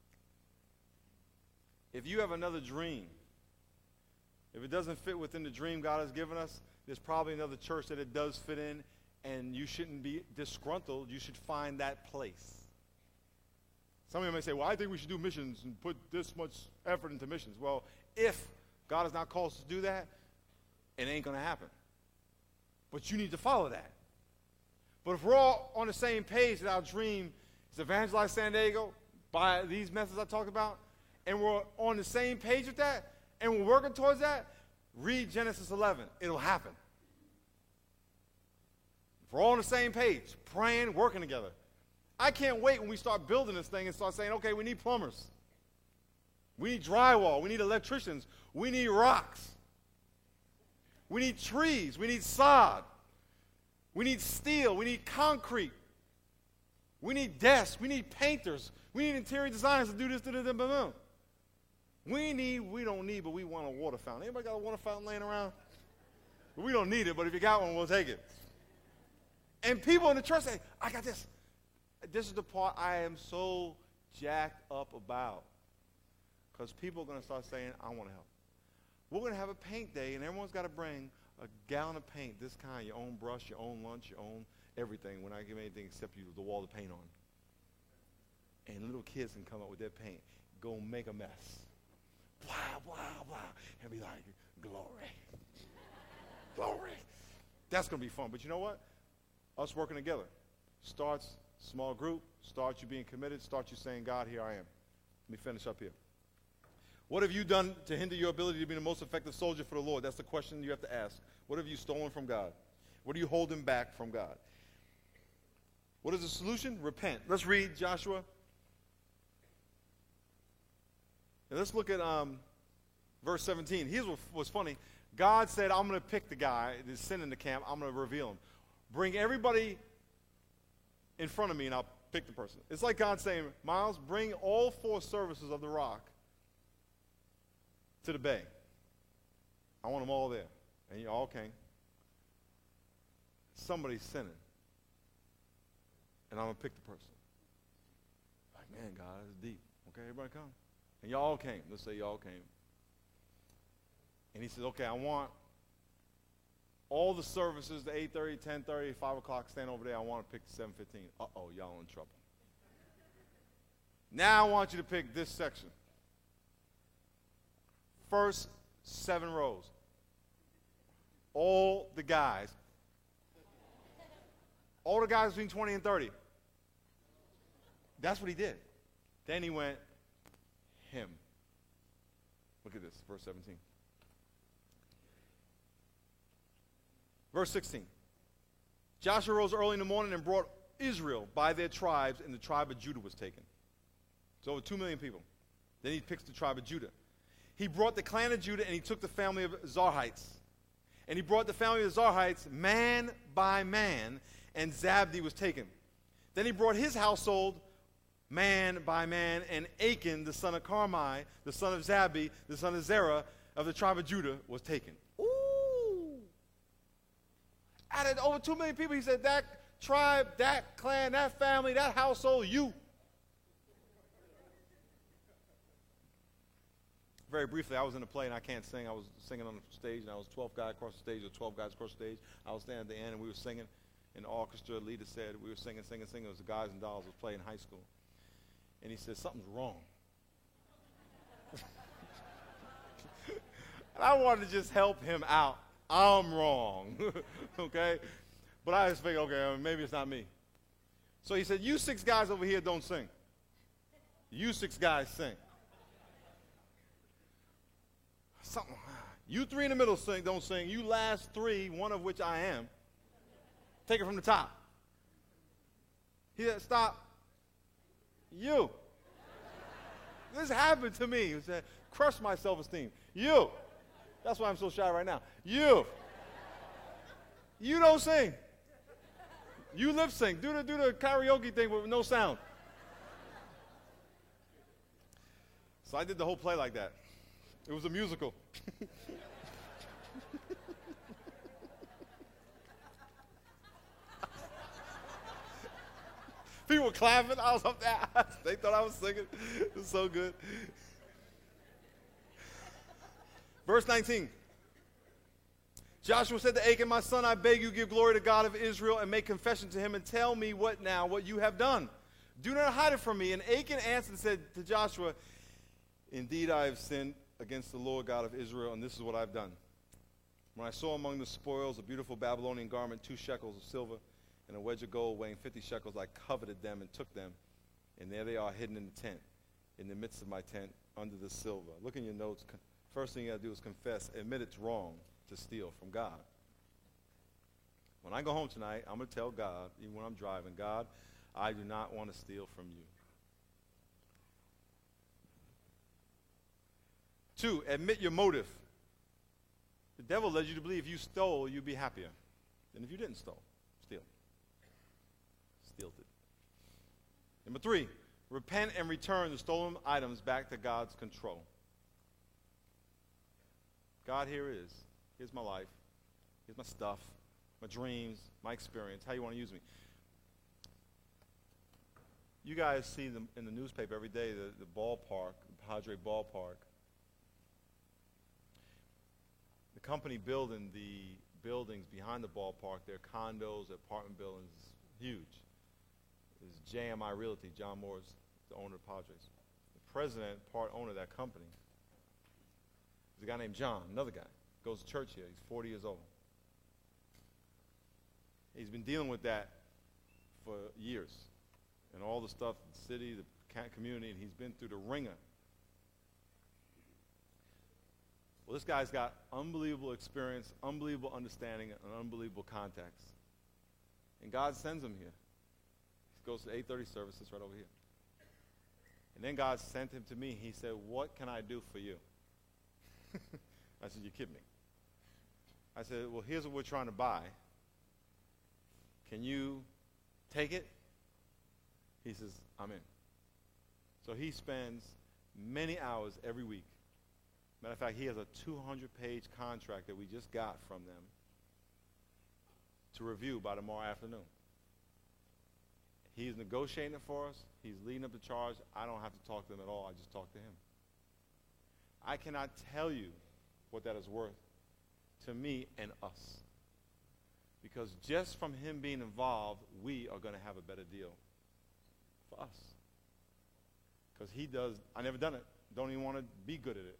If you have another dream, if it doesn't fit within the dream God has given us, there's probably another church that it does fit in, and you shouldn't be disgruntled. You should find that place. Some of you may say, well, I think we should do missions and put this much effort into missions. Well, if God has not called us to do that, it ain't going to happen. But you need to follow that. But if we're all on the same page that our dream is to evangelize San Diego by these methods I talked about, and we're on the same page with that, and we're working towards that, read Genesis eleven. It'll happen. If we're all on the same page, praying, working together. I can't wait when we start building this thing and start saying, okay, we need plumbers. We need drywall. We need electricians. We need rocks. We need trees. We need sod. We need steel. We need concrete. We need desks. We need painters. We need interior designers to do this, do this, do this. We need, we don't need, but we want a water fountain. Anybody got a water fountain laying around? We don't need it, but if you got one, we'll take it. And people in the church say, I got this. This is the part I am so jacked up about. Because people are going to start saying, I want to help. We're going to have a paint day, and everyone's got to bring a gallon of paint, this kind, your own brush, your own lunch, your own everything. We're not giving anything except you the wall to paint on. and little kids can come up with their paint, go make a mess. Blah, blah, blah, and be like, glory. Glory. That's going to be fun. But you know what? Us working together starts small group, starts you being committed, starts you saying, God, here I am. Let me finish up here. What have you done to hinder your ability to be the most effective soldier for the Lord? That's the question you have to ask. What have you stolen from God? What are you holding back from God? What is the solution? Repent. Let's read Joshua. And let's look at um, verse seventeen. Here's what was funny. God said, I'm going to pick the guy that's sin in the camp. I'm going to reveal him. Bring everybody in front of me, and I'll pick the person. It's like God saying, Miles, bring all four services of the rock to the bay. I want them all there. And you all came. Somebody's sinning. And I'm going to pick the person. Like, man, God, that's deep. Okay, everybody come. And y'all came. Let's say y'all came. And he says, okay, I want all the services, the eight thirty, ten thirty, five o'clock, stand over there. I want to pick the seven fifteen. Uh-oh, y'all in trouble. Now I want you to pick this section. First seven rows. All the guys. All the guys between twenty and thirty. That's what he did. Then he went, him. Look at this, verse seventeen. Verse sixteen. Joshua rose early in the morning and brought Israel by their tribes, and the tribe of Judah was taken. So over two million people. Then he picks the tribe of Judah. He brought the clan of Judah, and he took the family of Zarhites. And he brought the family of Zarhites man by man, and Zabdi was taken. Then he brought his household man by man, and Achan, the son of Carmi, the son of Zabdi, the son of Zerah, of the tribe of Judah, was taken. Ooh! Out of over two million people, he said, that tribe, that clan, that family, that household, you. Very briefly, I was in a play, and I can't sing. I was singing on the stage, and I was twelfth guy across the stage, or twelve guys across the stage. I was standing at the end, and we were singing, and the orchestra leader said, we were singing, singing, singing. It was the Guys and Dolls was playing in high school. And he said, something's wrong. And I wanted to just help him out. I'm wrong, okay? But I just figured, okay, maybe it's not me. So he said, you six guys over here don't sing. You six guys sing. Something. You three in the middle sing, don't sing. You last three, one of which I am, take it from the top. He said, stop. You. This happened to me. He said, crushed my self-esteem. You. That's why I'm so shy right now. You. You don't sing. You lip sync. Do the, do the karaoke thing with no sound. So I did the whole play like that. It was a musical. People were clapping. I was up there. They thought I was singing. It was so good. Verse nineteen. Joshua said to Achan, my son, I beg you, give glory to God of Israel and make confession to him and tell me what now, what you have done. Do not hide it from me. And Achan answered and said to Joshua, indeed I have sinned against the Lord God of Israel, and this is what I've done. When I saw among the spoils a beautiful Babylonian garment, two shekels of silver, and a wedge of gold weighing fifty shekels, I coveted them and took them, and there they are hidden in the tent, in the midst of my tent, under the silver. Look in your notes. First thing you got to do is confess, admit it's wrong to steal from God. When I go home tonight, I'm going to tell God, even when I'm driving, God, I do not want to steal from you. Two, admit your motive. The devil led you to believe if you stole, you'd be happier than if you didn't steal. Steal. Stealed it. Number three, repent and return the stolen items back to God's control. God, here it is. Here's my life. Here's my stuff, my dreams, my experience, how you want to use me. You guys see them in the newspaper every day, the, the ballpark, the Padre ballpark. The company building the buildings behind the ballpark, their condos, apartment buildings, huge. It's J M I Realty, John Moore's the owner of Padres. The president, part owner of that company, is a guy named John, another guy. Goes to church here. He's forty years old. He's been dealing with that for years. And all the stuff, the city, the community, and he's been through the ringer. Well, this guy's got unbelievable experience, unbelievable understanding, and unbelievable contacts. And God sends him here. He goes to eight thirty services right over here. And then God sent him to me. He said, what can I do for you? I said, you kidding me? I said, well, here's what we're trying to buy. Can you take it? He says, I'm in. So he spends many hours every week. Matter of fact, he has a two hundred page contract that we just got from them to review by tomorrow afternoon. He's negotiating it for us. He's leading up the charge. I don't have to talk to them at all. I just talk to him. I cannot tell you what that is worth to me and us. Because just from him being involved, we are going to have a better deal for us. Because he does, I never done it. Don't even want to be good at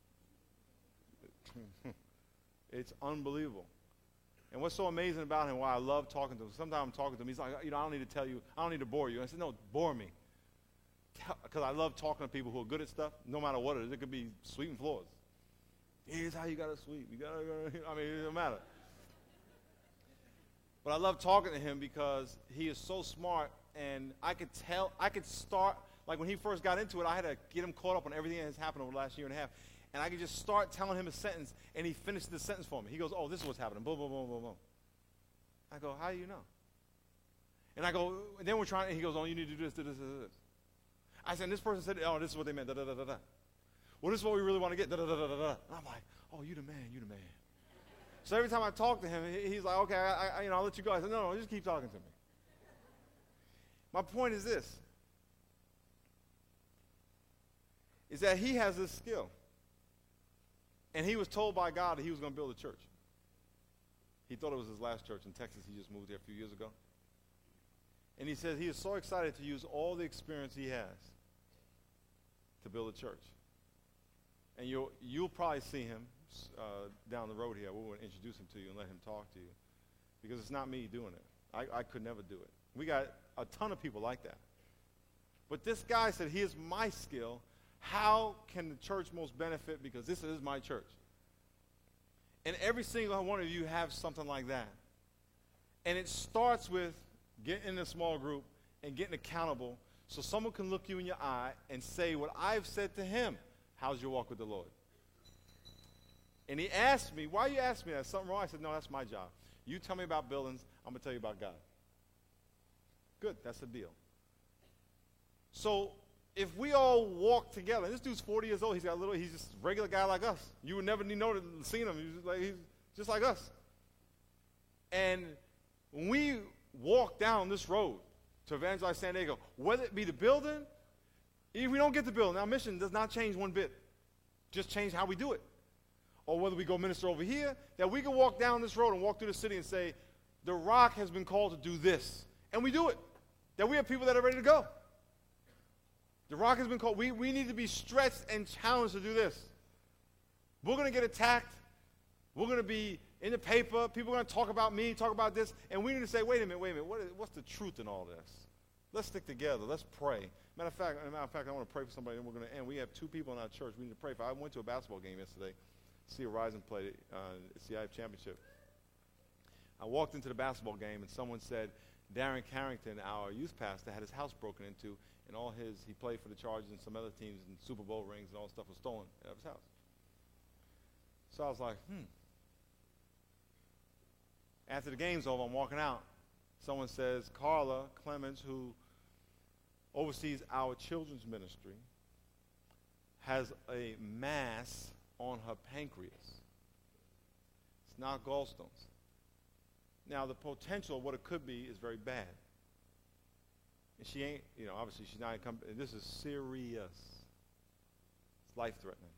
it. It's unbelievable. And what's so amazing about him, why I love talking to him, sometimes I'm talking to him, he's like, you know, I don't need to tell you, I don't need to bore you. I said, no, bore me. Because I love talking to people who are good at stuff, no matter what it is. It could be sweeping floors. Here's how you got to sweep. You got to, I mean, it doesn't matter. But I love talking to him because he is so smart, and I could tell, I could start, like when he first got into it, I had to get him caught up on everything that has happened over the last year and a half. And I could just start telling him a sentence, and he finished the sentence for me. He goes, oh, this is what's happening. Boom, boom, boom, boom, boom. I go, how do you know? And I go, and then we're trying, and he goes, oh, you need to do this, do this, do this. I said, and this person said, oh, this is what they meant, da, da, da, da, da. Well, this is what we really want to get, da, da, da, da, da, da. And I'm like, oh, you the man, you the man. So every time I talk to him, he's like, okay, I, I, you know, I'll let you go. I said, no, no, just keep talking to me. My point is this, is that he has this skill. And he was told by God that he was going to build a church. He thought it was his last church in Texas. He just moved here a few years ago. And he said he is so excited to use all the experience he has to build a church. And you'll, you'll probably see him uh, down the road here. We're going to introduce him to you and let him talk to you. Because it's not me doing it. I, I could never do it. We got a ton of people like that. But this guy said, here's my skill. How can the church most benefit? Because this is my church. And every single one of you have something like that. And it starts with getting in a small group and getting accountable so someone can look you in your eye and say what I've said to him. How's your walk with the Lord? And he asked me, why you ask me that? Something wrong? I said, no, that's my job. You tell me about buildings, I'm going to tell you about God. Good, that's the deal. So if we all walk together, and this dude's forty years old, he's got a little, he's just a regular guy like us. You would never know to seen him. He's just like, he's just like us. And when we walk down this road to evangelize San Diego, whether it be the building, if we don't get the building, our mission does not change one bit. Just change how we do it. Or whether we go minister over here, that we can walk down this road and walk through the city and say, the Rock has been called to do this. And we do it. That we have people that are ready to go. The Rock has been called. We, we need to be stretched and challenged to do this. We're going to get attacked. We're going to be in the paper. People are going to talk about me, talk about this. And we need to say, wait a minute, wait a minute. What is, what's the truth in all this? Let's stick together. Let's pray. Matter of fact, matter of fact, I want to pray for somebody, and we're going to end. We have two people in our church we need to pray for. I went to a basketball game yesterday, see Horizon play uh, C I F championship. I walked into the basketball game, and someone said, Darren Carrington, our youth pastor, had his house broken into, and all his, he played for the Chargers and some other teams, and Super Bowl rings and all stuff was stolen out of his house. So I was like, hmm. After the game's over, I'm walking out. Someone says, Carla Clemens, who oversees our children's ministry, has a mass on her pancreas. It's not gallstones. Now, the potential of what it could be is very bad. And she ain't, you know, obviously she's not, this is serious. It's life-threatening.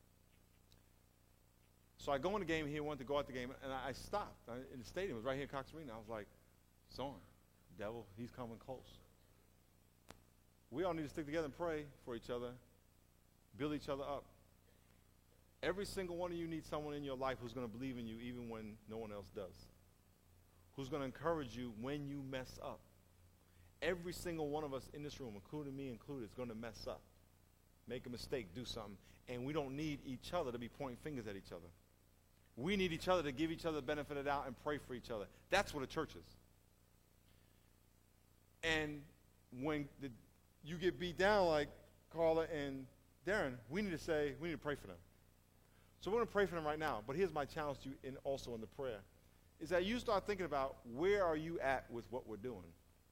So I go in the game, he wanted to go out the game, and I, I stopped I, in the stadium. It was right here in Cox Arena. I was like, it's on. Devil, he's coming close. we all need to stick together and pray for each other, build each other up. Every single one of you needs someone in your life who's going to believe in you even when no one else does, who's going to encourage you when you mess up. Every single one of us in this room, including me included, is going to mess up, make a mistake, do something, and we don't need each other to be pointing fingers at each other. We need each other to give each other the benefit of the doubt and pray for each other. That's what a church is. And when the, you get beat down like Carla and Darren, we need to say, we need to pray for them. So we're going to pray for them right now. But here's my challenge to you, in also in the prayer, is that you start thinking about where are you at with what we're doing.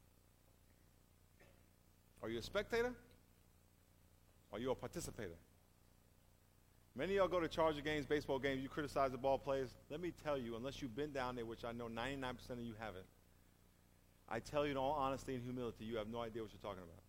Are you a spectator? Are you a participator? Many of y'all go to Charger games, baseball games, you criticize the ball players. Let me tell you, unless you've been down there, which I know ninety-nine percent of you haven't, I tell you in all honesty and humility, you have no idea what you're talking about.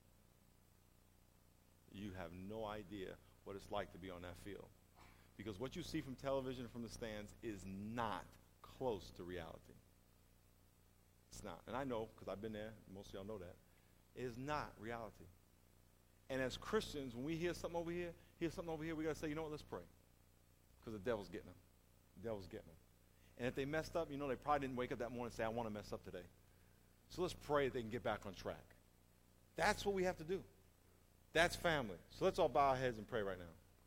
You have no idea what it's like to be on that field. Because what you see from television from the stands is not close to reality. It's not. And I know, because I've been there, most of y'all know that. It is not reality. And as Christians, when we hear something over here, hear something over here, we got to say, you know what, let's pray. Because the devil's getting them. The devil's getting them. And if they messed up, you know, they probably didn't wake up that morning and say, I want to mess up today. So let's pray that they can get back on track. That's what we have to do. That's family. So let's all bow our heads and pray right now.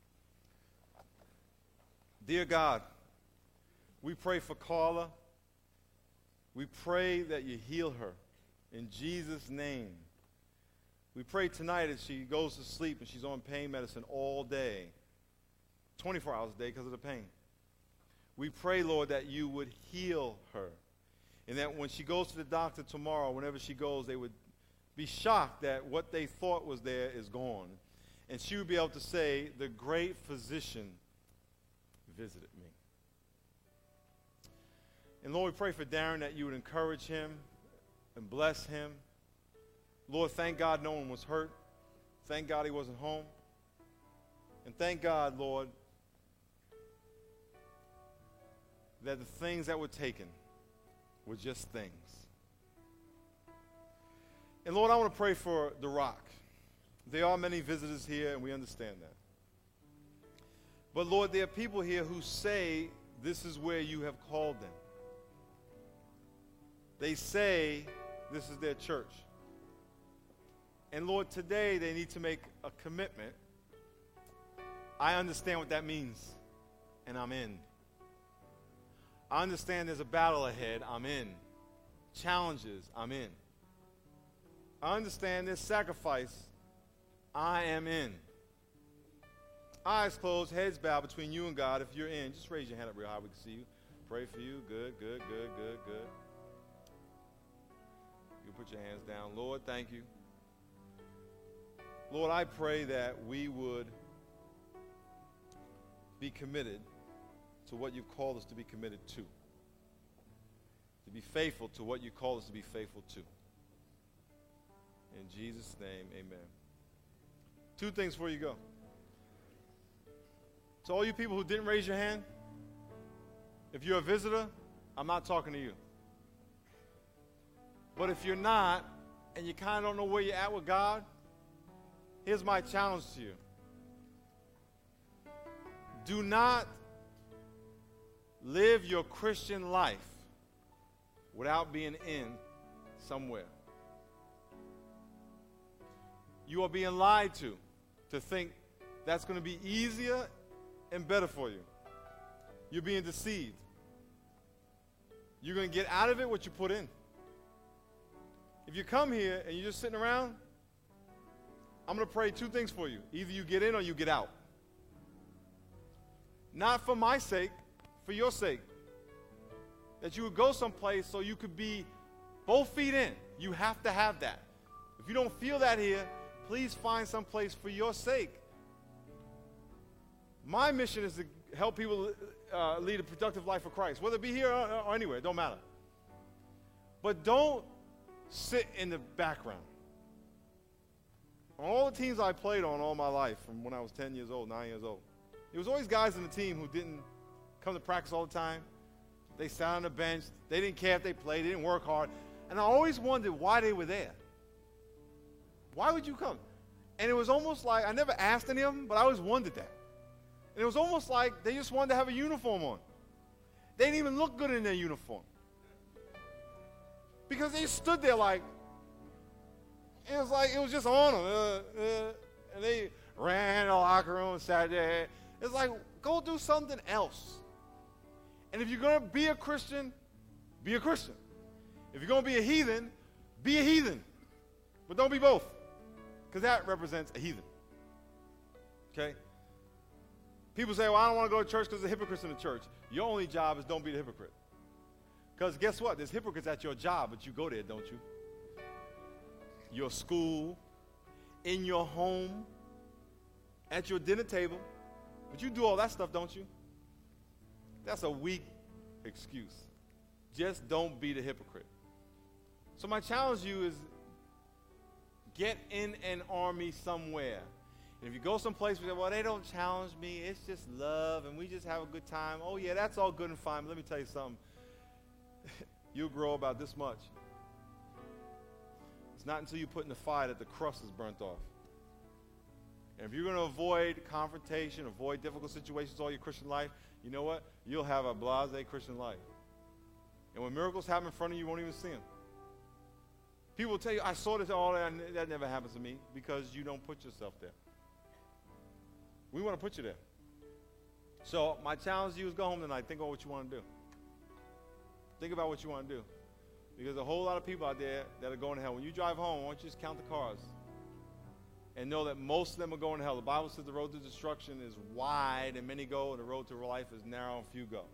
Dear God, we pray for Carla. We pray that you heal her in Jesus' name. We pray tonight as she goes to sleep and she's on pain medicine all day, twenty-four hours a day because of the pain. We pray, Lord, that you would heal her and that when she goes to the doctor tomorrow, whenever she goes, they would be shocked that what they thought was there is gone. And she would be able to say, the great physician visited me. And Lord, we pray for Darren that you would encourage him and bless him. Lord, thank God no one was hurt. Thank God he wasn't home. And thank God, Lord, that the things that were taken were just things. And Lord, I want to pray for The Rock. There are many visitors here, and we understand that. But Lord, there are people here who say this is where you have called them. They say this is their church. And Lord, today they need to make a commitment. I understand what that means, and I'm in. I understand there's a battle ahead, I'm in. Challenges, I'm in. I understand there's sacrifice, I am in. Eyes closed, heads bowed between you and God. If you're in, just raise your hand up real high. We can see you. Pray for you. Good, good, good, good, good. You put your hands down. Lord, thank you. Lord, I pray that we would be committed to what you've called us to be committed to. To be faithful to what you call us to be faithful to. In Jesus' name, amen. Two things before you go. To all you people who didn't raise your hand, if you're a visitor, I'm not talking to you. But if you're not, and you kind of don't know where you're at with God, here's my challenge to you. Do not live your Christian life without being in somewhere. You are being lied to, to think that's going to be easier and better for you. You're being deceived. You're going to get out of it what you put in. If you come here and you're just sitting around, I'm going to pray two things for you. Either you get in or you get out. Not for my sake, for your sake. That you would go someplace so you could be both feet in. You have to have that. If you don't feel that here, please find some place for your sake. My mission is to help people uh, lead a productive life for Christ, whether it be here or, or anywhere, it don't matter. But don't sit in the background. On all the teams I played on all my life, from when I was ten years old, nine years old, there was always guys in the team who didn't come to practice all the time. They sat on the bench. They didn't care if they played. They didn't work hard. And I always wondered why they were there. Why would you come? And it was almost like, I never asked any of them, but I always wondered that. And it was almost like they just wanted to have a uniform on. They didn't even look good in their uniform. Because they stood there like, it was like, it was just on them. Uh, uh, and they ran in the locker room and sat there. It's like, go do something else. And if you're going to be a Christian, be a Christian. If you're going to be a heathen, be a heathen. But don't be both. Because that represents a heathen. Okay? People say, well, I don't want to go to church because there's hypocrites in the church. Your only job is don't be the hypocrite. Because guess what? There's hypocrites at your job, but you go there, don't you? Your school, in your home, at your dinner table. But you do all that stuff, don't you? That's a weak excuse. Just don't be the hypocrite. So my challenge to you is get in an army somewhere. And if you go someplace where, well, they don't challenge me, it's just love, and we just have a good time. Oh, yeah, that's all good and fine, but let me tell you something. You'll grow about this much. It's not until you put in the fire that the crust is burnt off. And if you're going to avoid confrontation, avoid difficult situations all your Christian life, you know what? You'll have a blasé Christian life. And when miracles happen in front of you, you won't even see them. People will tell you, I saw this, all that, that never happens to me, because you don't put yourself there. We want to put you there. So my challenge to you is go home tonight. Think about what you want to do. Think about what you want to do. Because a whole lot of people out there that are going to hell. When you drive home, why don't you just count the cars? And know that most of them are going to hell. The Bible says the road to destruction is wide and many go, and the road to life is narrow and few go.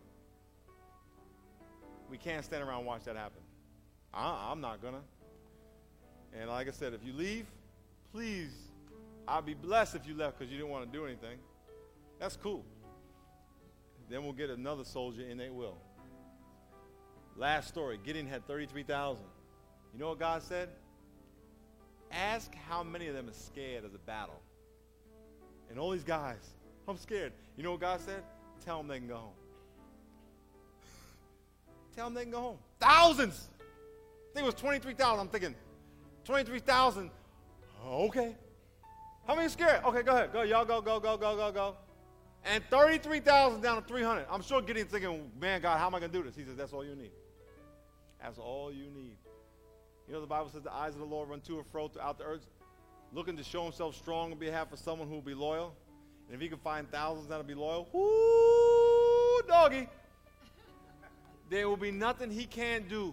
We can't stand around and watch that happen. I, I'm not going to. And like I said, if you leave, please, I'll be blessed if you left because you didn't want to do anything. That's cool. Then we'll get another soldier, and they will. Last story, Gideon had thirty-three thousand. You know what God said? Ask how many of them are scared of the battle. And all these guys, I'm scared. You know what God said? Tell them they can go home. Tell them they can go home. Thousands. I think it was twenty-three thousand. I'm thinking, twenty-three thousand. Okay. How many are scared? Okay, go ahead. Go, y'all go, go, go, go, go, go. And thirty-three thousand down to three hundred. I'm sure Gideon's thinking, man, God, how am I going to do this? He says, that's all you need. That's all you need. You know, the Bible says the eyes of the Lord run to and fro throughout the earth, looking to show himself strong on behalf of someone who will be loyal. And if he can find thousands that will be loyal, whoo, doggy, there will be nothing he can't do.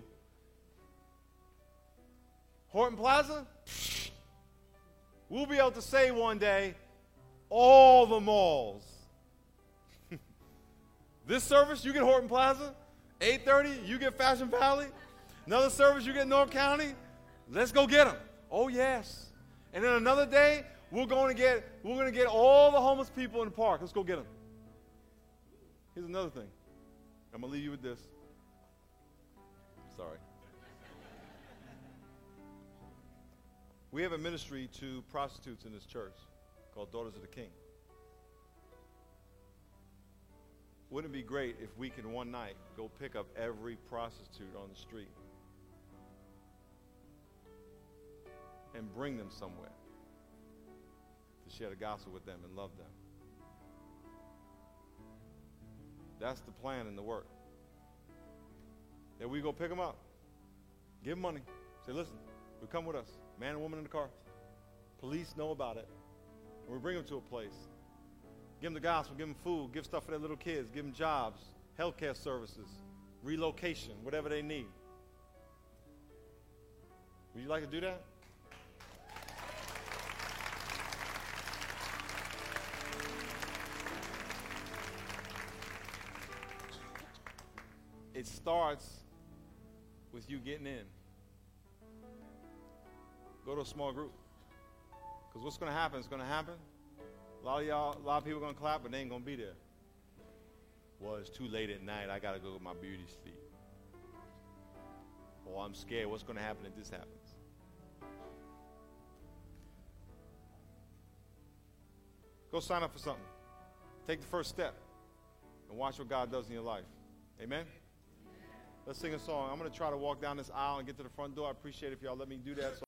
Horton Plaza, we'll be able to say one day, all the malls. This service, you get Horton Plaza. eight thirty, you get Fashion Valley. Another service, you get North County. Let's go get them. Oh, yes. And then another day, we're going to get we're going to get all the homeless people in the park. Let's go get them. Here's another thing. I'm going to leave you with this. Sorry. We have a ministry to prostitutes in this church called Daughters of the King. Wouldn't it be great if we could one night go pick up every prostitute on the street and bring them somewhere to share the gospel with them and love them? That's the plan and the work. That we go pick them up, give them money, say, listen, we come with us, man and woman in the car. Police know about it, and we bring them to a place. Give them the gospel, give them food, give stuff for their little kids, give them jobs, healthcare services, relocation, whatever they need. Would you like to do that? It starts with you getting in. Go to a small group. Because what's going to happen is going to happen. A lot of y'all, a lot of people are going to clap, but they ain't going to be there. Well, it's too late at night. I got to go get my beauty sleep. Or I'm scared. What's going to happen if this happens? Go sign up for something. Take the first step and watch what God does in your life. Amen? Let's sing a song. I'm going to try to walk down this aisle and get to the front door. I appreciate it if y'all let me do that. So